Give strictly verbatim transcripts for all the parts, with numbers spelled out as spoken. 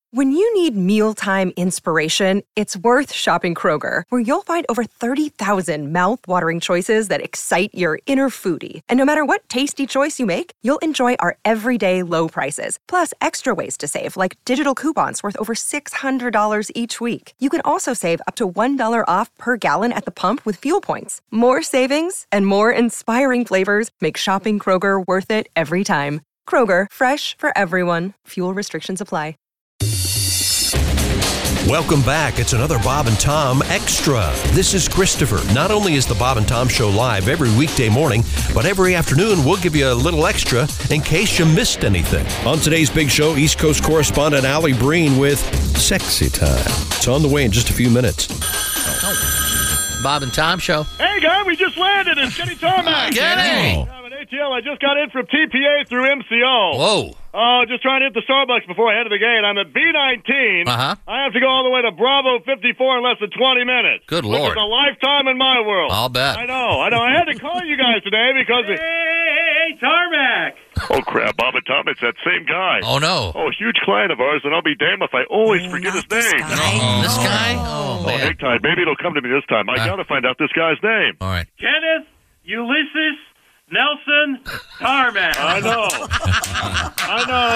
When you need mealtime inspiration, it's worth shopping Kroger, where you'll find over thirty thousand mouth-watering choices that excite your inner foodie. And no matter what tasty choice you make, you'll enjoy our everyday low prices, plus extra ways to save, like digital coupons worth over six hundred dollars each week. You can also save up to one dollar off per gallon at the pump with fuel points. More savings and more inspiring flavors make shopping Kroger worth it every time. Kroger, fresh for everyone. Fuel restrictions apply. Welcome back. It's another Bob and Tom Extra. This is Christopher. Not only is the Bob and Tom Show live every weekday morning, but every afternoon we'll give you a little extra in case you missed anything. On today's big show, East Coast correspondent Allie Breen with Sexy Time. It's on the way in just a few minutes. Bob and Tom Show. Hey, guys, we just landed. It's Kenny Tarmac. Kenny! I'm an A T L. I just got in from T P A through M C O. Whoa. Oh, uh, just trying to hit the Starbucks before I head to the gate. I'm at B nineteen. Uh-huh. I have to go all the way to Bravo fifty-four in less than twenty minutes. Good Which Lord. is a lifetime in my world. I'll bet. I know. I know. I had to call you guys today because... Hey, hey, hey, Tarmac. Oh, crap. Bob and Tom, it's that same guy. Oh, no. Oh, a huge client of ours, and I'll be damned if I always Oh, forget his not this name. guy. Oh, this guy? Oh, Oh, man. hang tight. Maybe it'll come to me this time. I Uh. got to find out this guy's name. All right. Kenneth Ulysses Nelson Tarmac. I know. I know.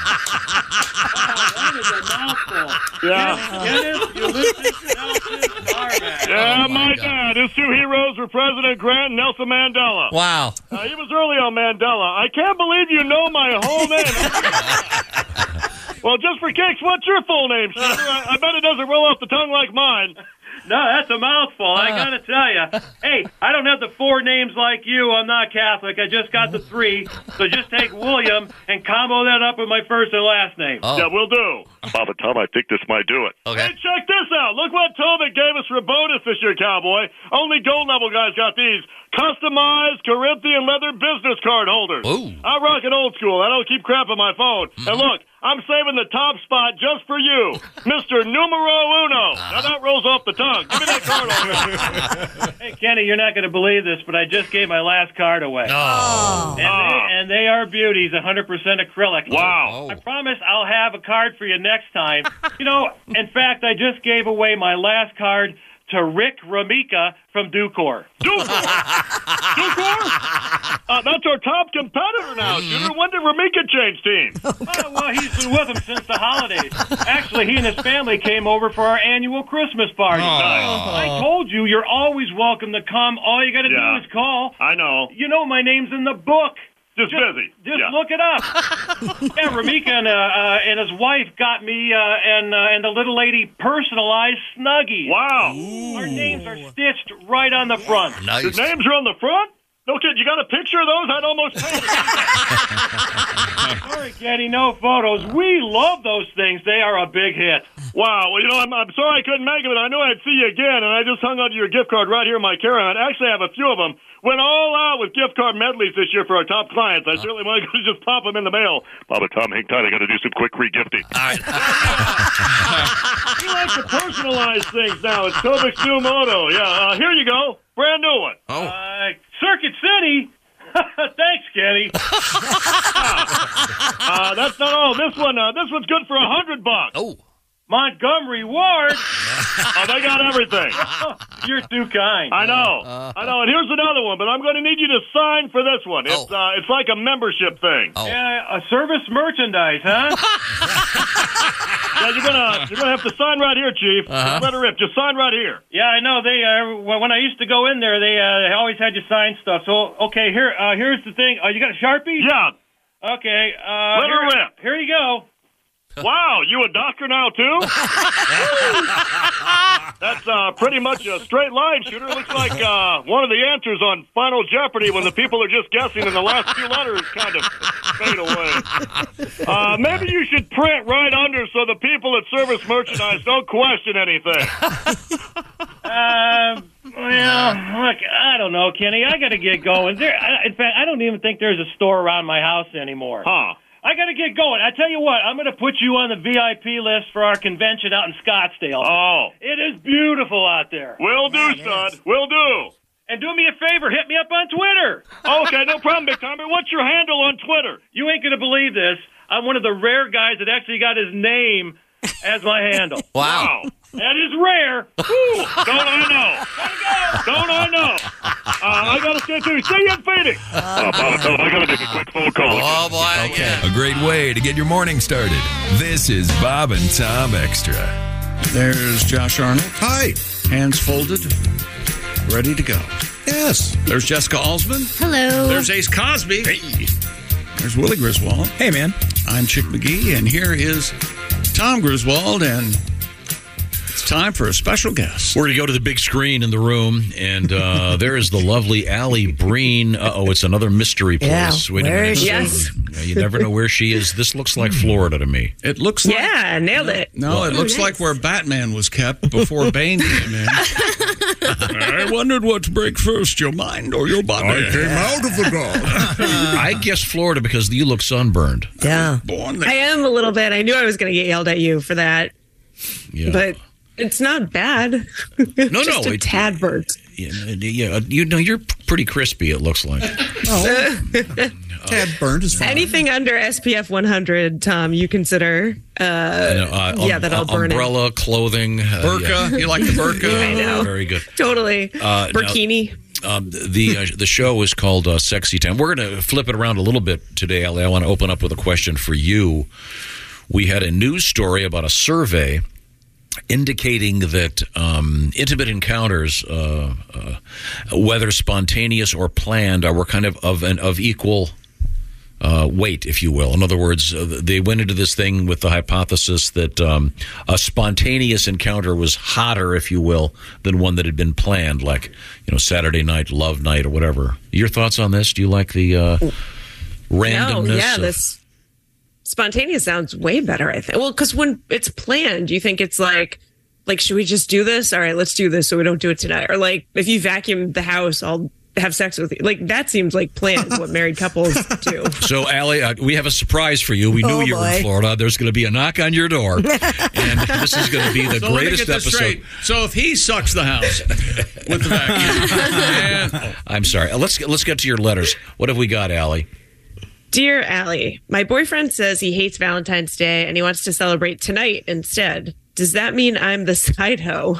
That is a mouthful. Yeah. Kenneth Ulysses Nelson Tarmac. Yeah, Oh, my my God. dad. His two heroes were President Grant and Nelson Mandela. Wow. Uh, he was early on Mandela. I can't believe you know my whole name. Well, just for kicks, what's your full name, Shooter? I, I bet it doesn't roll off the tongue like mine. No, that's a mouthful. I gotta tell you. Hey, I don't have the four names like you. I'm not Catholic. I just got the three. So just take William and combo that up with my first and last name. Oh. Yeah, we'll do. Bob and Tom, I think this might do it. Okay. Hey, check this out. Look what Tobit gave us for a bonus this year, Cowboy. Only gold level guys got these. Customized Corinthian leather business card holders. Ooh. I rock it old school. I don't keep crap on my phone. Mm-hmm. And look, I'm saving the top spot just for you, Mister Numero Uno. Now that rolls off the tongue. Give me that card over. Hey, Kenny, you're not going to believe this, but I just gave my last card away. Oh. And, Oh. they, and they are beauties, one hundred percent acrylic. Wow. I promise I'll have a card for you next time. You know, in fact, I just gave away my last card to Rick Ramika from Ducor. Ducor? Ducor? Uh, that's our top competitor now, Shooter. When did Ramika change teams? Oh, well, he's been with them since the holidays. Actually, he and his family came over for our annual Christmas party. I told you, you're always welcome to come. All you got to Yeah. do is call. I know. You know my name's in the book. Just, Just, busy. just yeah. look it up. Yeah, Ramika and, uh, uh, and his wife got me uh, and uh, and the little lady personalized Snuggies. Wow. Our names are stitched right on the front. The Nice. names are on the front? No kid, you got a picture of those? I'd almost paint it. Sorry, Kenny, no photos. We love those things. They are a big hit. Wow. Well, you know, I'm, I'm sorry I couldn't make it, but I knew I'd see you again, and I just hung onto your gift card right here in my carry-on. Actually, I have a few of them. Went all out with gift card medleys this year for our top clients. I certainly want to just pop them in the mail. Bob and Tom, hang tight. I got to do some quick re-gifting. All right. We like to personalize things now. It's Tobit's new motto. Yeah, uh, here you go. Brand new one. Oh. Uh, Circuit City. Thanks, Kenny. Uh, that's not all. This one, uh, this one's good for a hundred bucks. Oh. Montgomery Ward. Oh, they got everything. You're too kind. I know. I know. And here's another one, but I'm going to need you to sign for this one. It's Oh. uh, it's like a membership thing. Oh. Yeah, a service merchandise, huh? Yeah, you're gonna you're gonna have to sign right here, Chief. Uh-huh. Just let her rip. Just sign right here. Yeah, I know. They uh, when I used to go in there, they uh, they always had you sign stuff. So okay, here uh, here's the thing. Oh, you got a Sharpie? Yeah. Okay. Uh, Let her here, rip. Here you go. Wow, you a doctor now too? That's uh, pretty much a straight line, Shooter. Looks like uh, one of the answers on Final Jeopardy when the people are just guessing and the last few letters kind of fade away. Uh, maybe you should print right under so the people at Service Merchandise don't question anything. Uh, well, look, I don't know, Kenny. I got to get going. There, I, in fact, I don't even think there's a store around my house anymore. Huh. I got to get going. I tell you what, I'm going to put you on the V I P list for our convention out in Scottsdale. Oh. It is beautiful out there. Will do, stud. Will do. And do me a favor, hit me up on Twitter. Okay, no problem, Big Timer. What's your handle on Twitter? You ain't going to believe this. I'm one of the rare guys that actually got his name as my handle. Wow. That is rare. Ooh, don't I know? Don't I know? Uh, I got to say, too, see you in Phoenix. Oh, Bob, Tom, I got to make a quick phone call. Oh, boy. Okay. Yeah. A great way to get your morning started. This is Bob and Tom Extra. There's Josh Arnold. Hi. Hands folded, ready to go. Yes. There's Jessica Alsman. Hello. There's Ace Cosby. Hey. There's Willie Griswold. Hey, man. I'm Chick McGee, and here is Tom Griswold, and it's time for a special guest. We're going to go to the big screen in the room, and uh, there is the lovely Allie Breen. Uh-oh, it's another mystery place. Yeah, Wait a where minute. is she? Yes. You never know where she is. This looks like Florida to me. It looks like... Yeah, nailed it. No, it looks like where Batman was kept before Bane came in. I wondered what to break first, your mind or your body. I came out of the dog. I guess Florida because you look sunburned. Yeah. Born I there. am a little bit. I knew I was going to get yelled at you for that, Yeah. but it's not bad. No, Just no, a it- tad burnt. Yeah, yeah, you know, you're pretty crispy, it looks like. Tad burned is fine. Anything under S P F one hundred, Tom, you consider? Uh, And, uh, yeah, um, that'll burn it. umbrella, clothing. Uh, Burqa. yeah. You like the burqa? I know. Very good. Totally. Uh, now- Burkini. Um, the uh, the show is called uh, Sexy Time. We're going to flip it around a little bit today, Allie. I want to open up with a question for you. We had a news story about a survey indicating that um, intimate encounters, uh, uh, whether spontaneous or planned, uh, were kind of of, an, of equal uh, weight, if you will. In other words, uh, they went into this thing with the hypothesis that um, a spontaneous encounter was hotter, if you will, than one that had been planned, like, you know, Saturday night, love night, or whatever. Your thoughts on this? Do you like the uh, randomness? No, yeah, of- this spontaneous sounds way better, I think. Well, because when it's planned, you think it's like, like, should we just do this? All right, let's do this so we don't do it tonight. Or like, if you vacuum the house, I'll have sex with you. Like, that seems like planned, what married couples do. So, Allie, uh, we have a surprise for you. We knew Oh, you were in boy. Florida. There's going to be a knock on your door, and this is going to be the So let me greatest get this episode. straight. So if he sucks the house with the vacuum, and I'm sorry. Uh, Let's get, let's get to your letters. What have we got, Allie? Dear Allie, my boyfriend says he hates Valentine's Day and he wants to celebrate tonight instead. Does that mean I'm the side hoe?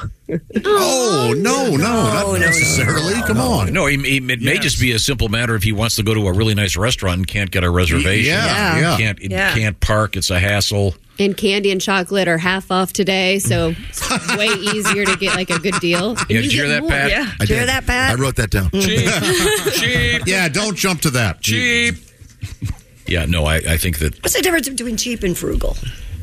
Oh, no, no, not no, no, necessarily. Come on. No, he, he, it may Yes. just be a simple matter if he wants to go to a really nice restaurant and can't get a reservation. Yeah, yeah. Can't, Yeah. can't park. It's a hassle. And candy and chocolate are half off today, so it's way easier to get like a good deal. And Yeah, did you get hear that, more. Pat? Yeah. I Did you hear did. that, Pat? I wrote that down. cheap, cheap, Yeah, don't jump to that. cheap. Yeah, no, I, I think that What's the difference between cheap and frugal?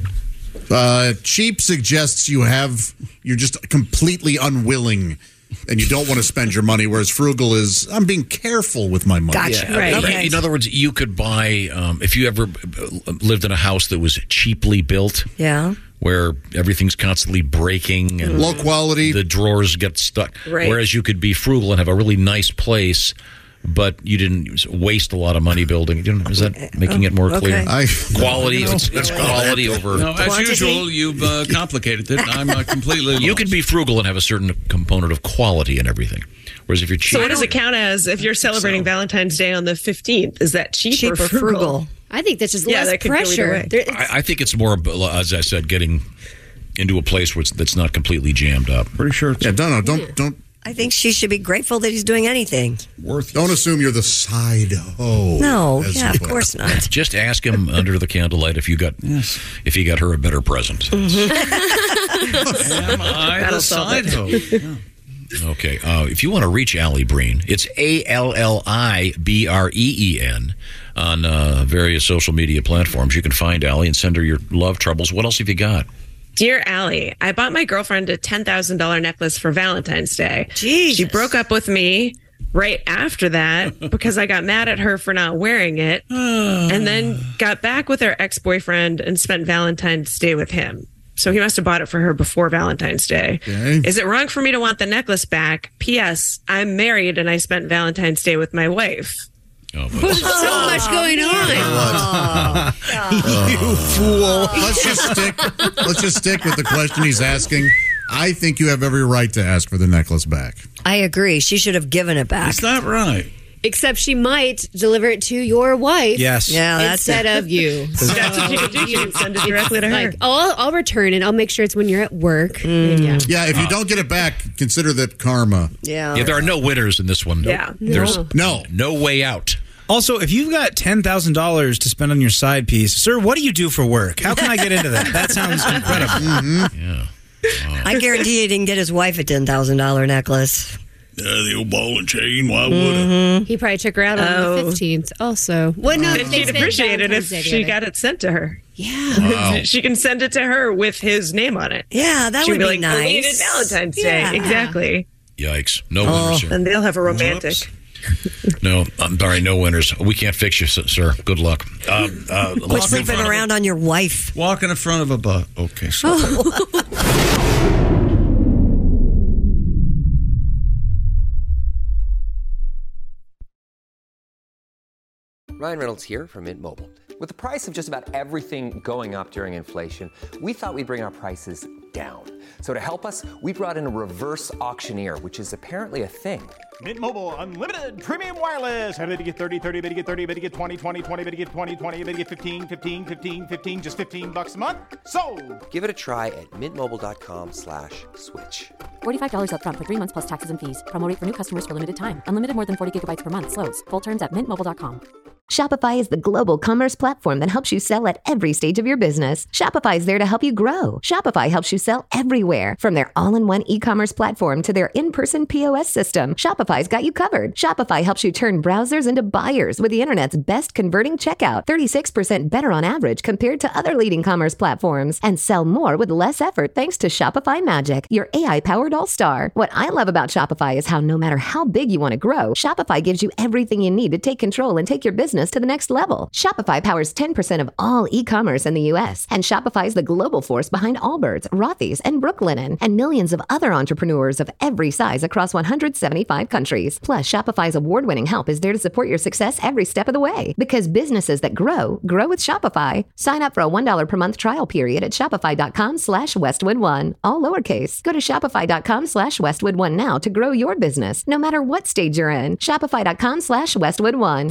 Uh, cheap suggests you have, you're just completely unwilling and you don't want to spend your money, whereas frugal is, I'm being careful with my money. Gotcha. Yeah, Right. uh, Okay. In other words, you could buy, um, if you ever uh, lived in a house that was cheaply built, Yeah. where everything's constantly breaking and Low quality. the drawers get stuck. Right. Whereas you could be frugal and have a really nice place, but you didn't waste a lot of money building. You know, is that making it more clear? Okay. I, Quality, it's, it's quality over. No, as Quantity. usual, you've uh, complicated it. I'm uh, completely You lost. can be frugal and have a certain component of quality in everything. Whereas if you're cheap, So what does it count as if you're celebrating Valentine's Day on the fifteenth? Is that cheap, Cheap or or frugal? frugal? I think that's just Yeah, less that could go either pressure. way. There- it's- I, I think it's more, as I said, getting into a place where it's, that's not completely jammed up. pretty sure it's yeah, don't, no, don't, don't, I think she should be grateful that he's doing anything. worth it. don't assume you're the side hoe. No, as yeah, you of put it. course not. Just ask him under the candlelight if you got if he got her a better present. Am I That'll the solve side it. hoe? Yeah. Okay. Uh, if you want to reach Allie Breen, it's A L L I B R E E N on uh, various social media platforms. You can find Allie and send her your love troubles. What else have you got? Dear Allie, I bought my girlfriend a ten thousand dollars necklace for Valentine's Day. Jesus. She broke up with me right after that because I got mad at her for not wearing it, and then got back with her ex-boyfriend and spent Valentine's Day with him. So he must have bought it for her before Valentine's Day. Okay. Is it wrong for me to want the necklace back? P S. I'm married and I spent Valentine's Day with my wife. Oh, but- So much going on. You fool. Let's just stick, let's just stick with the question he's asking. I think you have every right to ask for the necklace back. I agree. She should have given it back. Is that right? Except she might deliver it to your wife. Yes. Yeah, that's instead it. of you. That's what you can do. You can send it directly to her. Like, oh, I'll, I'll return it. I'll make sure it's when you're at work. Mm. Yeah. Yeah, if you don't get it back, consider that karma. Yeah. Yeah, there are no winners in this one. Yeah. There's No. no way out. Also, if you've got ten thousand dollars to spend on your side piece, sir, what do you do for work? How can I get into that? That sounds incredible. Mm-hmm. Yeah. Wow. I guarantee he didn't get his wife a ten thousand dollars necklace. Yeah, the old ball and chain. Why would Mm-hmm. He probably took her out on Oh. the fifteenth also. Well, no, But they she'd spent appreciate it if Valentine's Day she together. got it sent to her. Yeah. Wow. She can send it to her with his name on it. Yeah, that She'd would be be like, nice. belated Valentine's Yeah. Day. Exactly. Yikes. No Oh. winners here. And they'll have a romantic. No, I'm sorry, no winners. We can't fix you, sir. Good luck. Uh, uh, Quit sleeping around on your wife. Walk in the front of a bus. Okay, so. Ryan Reynolds here from Mint Mobile. With the price of just about everything going up during inflation, we thought we'd bring our prices down. So to help us, we brought in a reverse auctioneer, which is apparently a thing. Mint Mobile Unlimited Premium Wireless. How to get thirty, thirty, how to get thirty, how to get twenty, twenty, twenty, how to get twenty, twenty, how to get fifteen, fifteen, fifteen, fifteen, just fifteen bucks a month? Sold! Give it a try at mintmobile.com slash switch. forty-five dollars up front for three months plus taxes and fees. Promo rate for new customers for limited time. Unlimited more than forty gigabytes per month. Slows full terms at mint mobile dot com. Shopify is the global commerce platform that helps you sell at every stage of your business. Shopify is there to help you grow. Shopify helps you sell everywhere, from their all-in-one e-commerce platform to their in-person P O S system. Shopify's got you covered. Shopify helps you turn browsers into buyers with the internet's best converting checkout, thirty-six percent better on average compared to other leading commerce platforms, and sell more with less effort thanks to Shopify Magic, your A I-powered all-star. What I love about Shopify is how no matter how big you want to grow, Shopify gives you everything you need to take control and take your business to the next level. Shopify powers ten percent of all e-commerce in the U S, and Shopify is the global force behind Allbirds, Rothy's, and Brooklinen, and millions of other entrepreneurs of every size across one hundred seventy-five countries. Plus, Shopify's award-winning help is there to support your success every step of the way. Because businesses that grow, grow with Shopify. Sign up for a one dollar per month trial period at shopify.com slash Westwood One. All lowercase. Go to shopify.com slash Westwood One now to grow your business, no matter what stage you're in. Shopify.com slash Westwood One.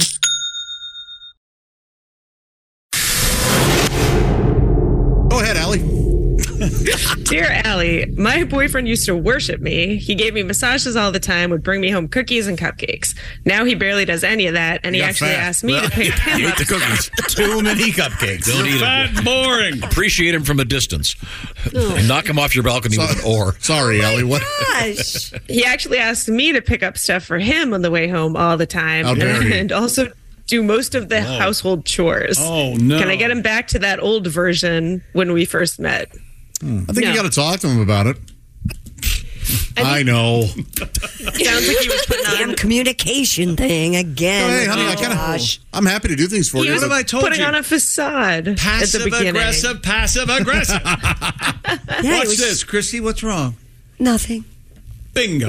Go ahead, Allie. Dear Allie, my boyfriend used to worship me. He gave me massages all the time, would bring me home cookies and cupcakes. Now he barely does any of that, and he got actually fat. asked me Well, to pick him you up ate the cookies. Too many cupcakes. Don't eat Fat, him. boring. Appreciate him from a distance. And knock him off your balcony with an oar. Sorry, Allie. What? Gosh. He actually asked me to pick up stuff for him on the way home all the time. How dare he. And also do most of the Oh. household chores. Oh, no. Can I get him back to that old version when we first met? I think No. you got to talk to him about it. I, know. Sounds like he was putting Damn on communication thing again. Hey, honey, I Oh, kind gosh. of. I'm happy to do things for He you. was What have I told putting you? on a facade at the Passive beginning. aggressive, passive aggressive. Yeah, it Watch was- this, Christy. What's wrong? Nothing. Bingo.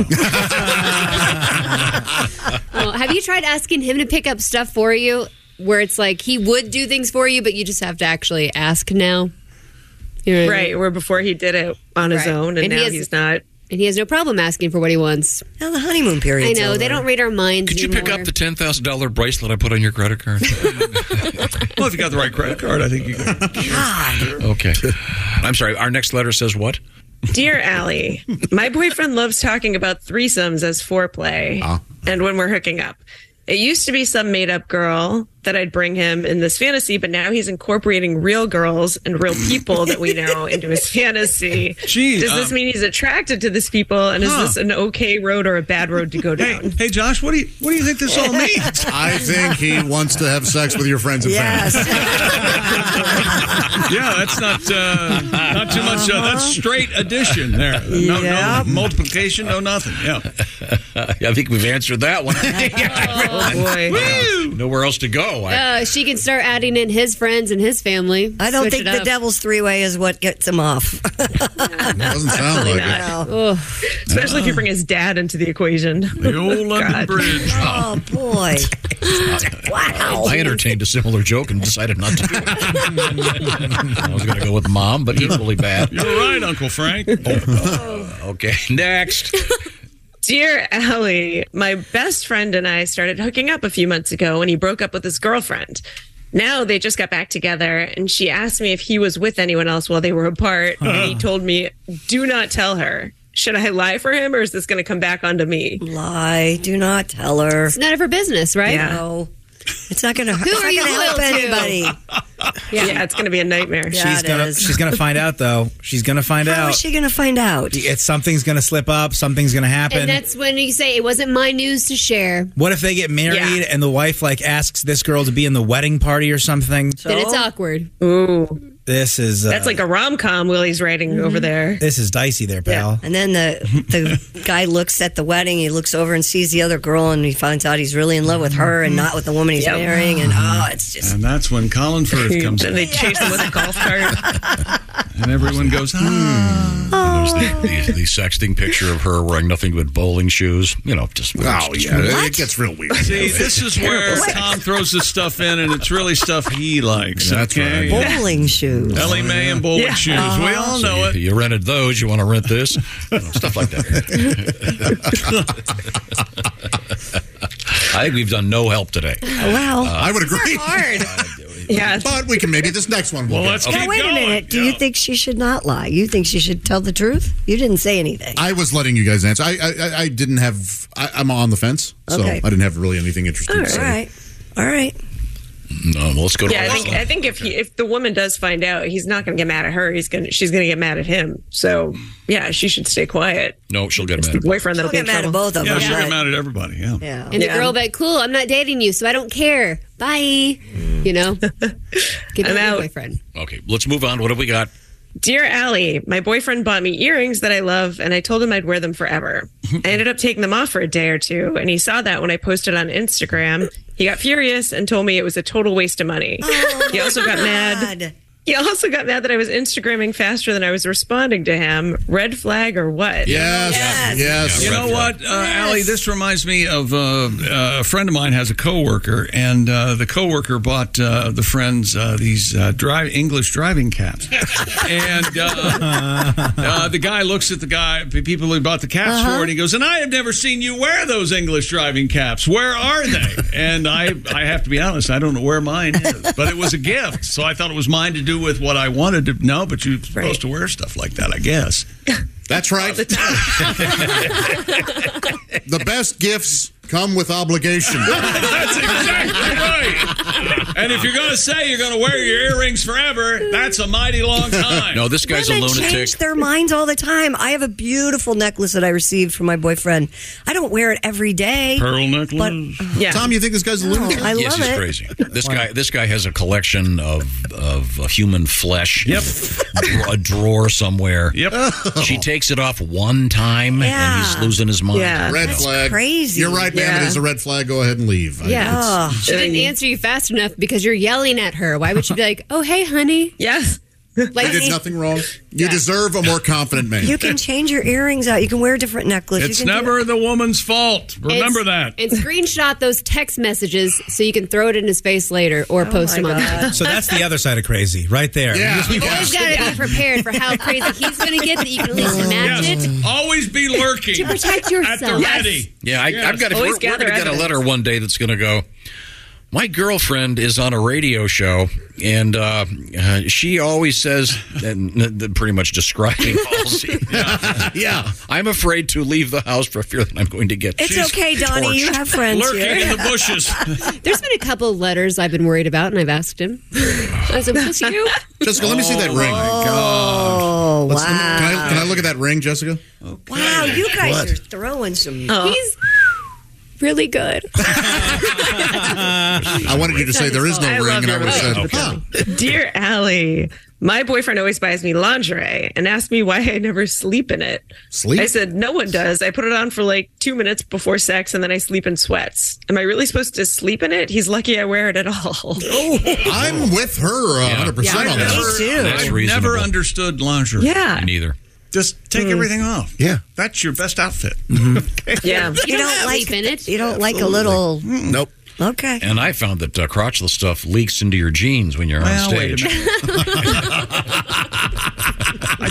Well, have you tried asking him to pick up stuff for you where it's like he would do things for you, but you just have to actually ask now? You know what I mean? Right, where before he did it on his Right. own, and, And he now has- he's not. And he has no problem asking for what he wants. Now the honeymoon period. I know. They don't read our minds Could you pick anymore. up the ten thousand dollars bracelet I put on your credit card? Well, if you got the right credit card, I think you can. Okay. I'm sorry. Our next letter says what? Dear Allie, my boyfriend loves talking about threesomes as foreplay Ah. and when we're hooking up. It used to be some made up girl that I'd bring him in this fantasy, but now he's incorporating real girls and real people that we know into his fantasy. Jeez, Does this um, mean he's attracted to this people? And is Huh. this an okay road or a bad road to go down? Hey, Josh, what do you what do you think this all means? I think he wants to have sex with your friends and Yes. Yeah, that's not uh, not too much. Uh, that's straight addition there. No, Yep. no multiplication, no nothing. Yeah. I think we've answered that one. Oh, boy. Woo! Nowhere else to go. I, Uh, she can start adding in his friends and his family. I don't Switch think it the up. devil's three way is what gets him off. Doesn't sound like it. No. Ugh. Especially if you bring his dad into the equation. The old London God. Bridge. Oh boy! Wow. I entertained a similar joke and decided not to do it. I was going to go with mom, but equally bad. You're right, Uncle Frank. Okay, next. Dear Allie, my best friend and I started hooking up a few months ago when he broke up with his girlfriend. Now they just got back together, and she asked me if he was with anyone else while they were apart. And he told me, do not tell her. Should I lie for him, or is this going to come back onto me? Lie. Do not tell her. It's none of her business, right? Yeah. No. It's not going to Who are you help loyal to? anybody. Yeah, yeah, it's going to be a nightmare. Yeah, she's it gonna is. she's gonna find out though. She's gonna find How out. is she going to find out? It's something's gonna slip up. Something's gonna happen. And that's when you say it wasn't my news to share. What if they get married Yeah. and the wife like asks this girl to be in the wedding party or something? Then it's awkward. Ooh. This is uh, That's like a rom-com Willie's writing Mm-hmm. over there. this is dicey there, pal. And then the the guy looks at the wedding. He looks over and sees the other girl, and he finds out he's really in love with her and not with the woman he's Yep. marrying. And oh, it's just And that's when Colin Firth comes And in. they chase him with a golf cart. And everyone goes, ah. There's the, the, the sexting picture of her wearing nothing but bowling shoes. You know, just Oh, just- yeah. It gets real weird. See, this is where Tom throws this stuff in, and it's really stuff he likes. That's okay? right. bowling shoes. Ellie Mae and bowling Yeah. shoes. We all know you, it. you rented those. You want to rent this? You know, stuff like that. I think we've done no help today. Well, I would agree. Hard. Yeah. But we can maybe this next one will Well, get- let's now keep wait a going. minute. Do you Yeah. think she should not lie? You think she should tell the truth? You didn't say anything. I was letting you guys answer. I I, I- I didn't have. I, I'm on the fence, so Okay. I didn't have really anything interesting All to say. right. All right. No, let's go to Yeah, I our think I think if he, if the woman does find out, he's not going to get mad at her. He's going to she's going to get mad at him. So yeah, she should stay quiet. No, she'll get It's mad. the boyfriend that'll She'll be get in mad at trouble. both of Yeah, them. she'll but- get mad at everybody. Yeah. Yeah. And the Yeah. girl be like, cool, I'm not dating you, so I don't care. Bye. You know? Give me I'm a out. boyfriend. Okay, let's move on. What have we got? Dear Allie, my boyfriend bought me earrings that I love, and I told him I'd wear them forever. I ended up taking them off for a day or two, and he saw that when I posted on Instagram. He got furious and told me it was a total waste of money. he also got mad. God. He also got mad that I was Instagramming faster than I was responding to him. Red flag or what? Yes, Yes. yes. You know what, uh, Allie? This reminds me of uh, uh, a friend of mine has a coworker, and uh, the coworker bought uh, the friends uh, these uh, drive English driving caps, and uh, uh, the guy looks at the guy, the people who bought the caps Uh-huh. for, and he goes, "And I have never seen you wear those English driving caps. Where are they?" And I, I have to be honest, I don't know where mine is, but it was a gift, so I thought it was mine to do with what I wanted to know. But you're supposed Right. to wear stuff like that, I guess. That's right. The best gifts come with obligation. That's exactly right. And if you're going to say you're going to wear your earrings forever, that's a mighty long time. No, this guy's Women a lunatic. change their minds all the time. I have a beautiful necklace that I received from my boyfriend. I don't wear it every day. Pearl necklace. But Yeah. Tom, you think this guy's a lunatic? I yes, love he's it. crazy. This guy, this guy has a collection of of uh, human flesh. Yep. A drawer somewhere. Yep. She takes it off one time, and Yeah. he's losing his mind. Yeah. Red That's flag. crazy. You're right, ma'am. Yeah. It is a red flag. Go ahead and leave. I- Yeah. Oh. She didn't answer you fast enough because you're yelling at her. Why would she be like, oh, hey, honey? Yes. Like, I did nothing wrong. You deserve a more confident man. You can change your earrings out. You can wear a different necklace. It's you can do- never the woman's fault. Remember and, that. And screenshot those text messages so you can throw it in his face later or post my them on God. there. So that's the other side of crazy, right there. Yeah. You just- You always got to be prepared for how crazy he's going to get that you can at least imagine Yes. Always be lurking. to At protect the yourself. ready. Yeah, I, Yes. I've got. To, we're Always we're going gather to get a evidence. letter one day that's going to go. My girlfriend is on a radio show, and uh, uh, she always says, and uh, pretty much describing Halsey. Yeah. I'm afraid to leave the house for fear that I'm going to get. It's she's okay, Donnie. You torched." have friends Lurking here. in the bushes. There's been a couple of letters I've been worried about, and I've asked him. I said, "Was it you?" Jessica, let me see that ring. Oh, Let's- wow. Can I, can I look at that ring, Jessica? Wow, you guys What? are throwing some. Oh. He's really good. I wanted you to say there is no I ring, love and I your would have said, relationship. huh. Dear Allie, my boyfriend always buys me lingerie and asks me why I never sleep in it. Sleep? I said, no one does. I put it on for like two minutes before sex and then I sleep in sweats. Am I really supposed to sleep in it? He's lucky I wear it at all. Oh, I'm with her uh, one hundred percent on Yeah, that. me too. That's I've reasonable. never understood lingerie. Yeah. Me neither. Just take everything off. Yeah. That's your best outfit. Yeah. You don't sleep like in it. You don't like a little. Nope. Okay. And I found that uh, crotchless stuff leaks into your jeans when you're Well, on wait a stage. minute. I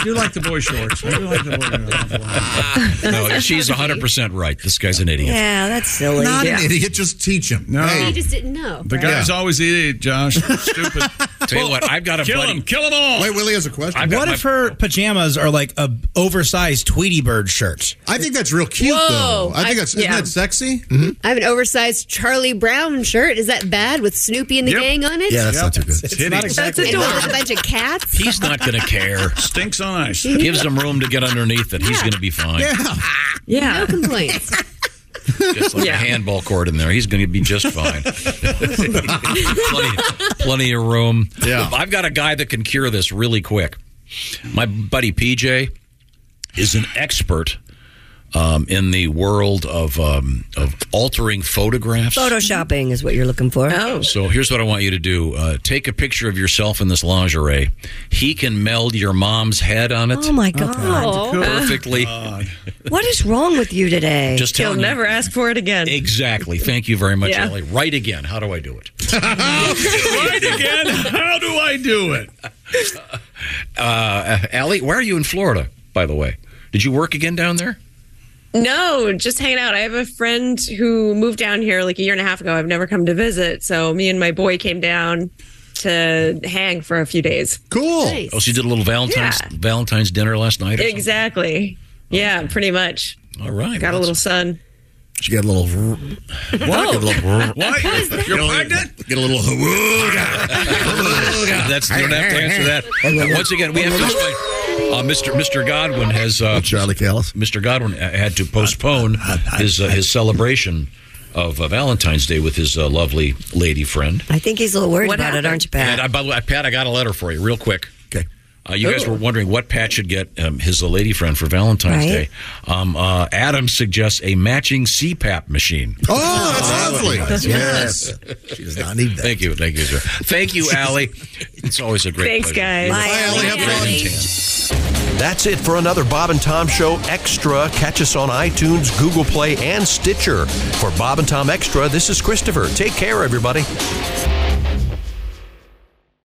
do like the boy shorts. I do like the boy shorts. No, she's one hundred percent right. This guy's an idiot. Yeah, that's silly. Not yeah. an idiot. Just teach him. No. He just didn't know. The right? guy's always the idiot, Josh. Stupid. Tell you what, I've got a Kill buddy. him. Kill them all. Wait, Willie has a question. I've got What my- if her pajamas are like a oversized Tweety Bird shirt? I think that's real cute, Whoa. though. I think I- that's isn't yeah. that sexy? I have an oversized Charlie Brown shirt. Is that bad with Snoopy and the Yep. gang on it? Yeah, that's not too good. It's not exactly. And with a bunch of cats? He's not going to care. Stinks on ice. Gives him room to get underneath it. He's going to be fine. Yeah. Yeah. No complaints. Just like Yeah. a handball court in there. He's going to be just fine. plenty, plenty of room. Yeah. I've got a guy that can cure this really quick. My buddy P J is an expert um, in the world of um, of altering photographs. Photoshopping is what you're looking for. Oh. So here's what I want you to do. Uh, take a picture of yourself in this lingerie. He can meld your mom's head on it Oh, my God. Oh. perfectly. What is wrong with you today? Just He'll tell me. never ask for it again. Exactly. Thank you very much, Yeah. Ellie. Right again. How do I do it? Right again. How do I do it? Uh, Allie, where are you in Florida, by the way? Did you work again down there? No, just hanging out. I have a friend who moved down here like a year and a half ago. I've never come to visit. So me and my boy came down to hang for a few days. Cool. Nice. Oh, so you did a little Valentine's Yeah. Valentine's dinner last night? Or Exactly. Yeah, pretty much. something? All right. Got a little sun. She got a little. Oh. Get a little. What? You're pregnant? Get a little. That's you don't have to answer that. Uh, once again, we have to explain. Uh, Mister Mister Godwin has uh, Charlie Callis. Mister Godwin had to postpone his uh, his celebration of uh, Valentine's Day with his uh, lovely lady friend. I think he's a little worried What about happened? it, aren't you, Pat? And I, by the way, Pat, I got a letter for you, real quick. Okay. Uh, you guys Ooh. were wondering what Pat should get um, his uh, lady friend for Valentine's Right. Day. Um, uh, Adam suggests a matching C PAP machine. Oh, that's lovely. Yes. She does not need that. Thank you, thank you, sir. Thank you, Allie. It's always a great Thanks, pleasure. guys. Bye, Allie. Have fun. Great chance. That's it for another Bob and Tom Show Extra. Catch us on iTunes, Google Play, and Stitcher. For Bob and Tom Extra, this is Christopher. Take care, everybody.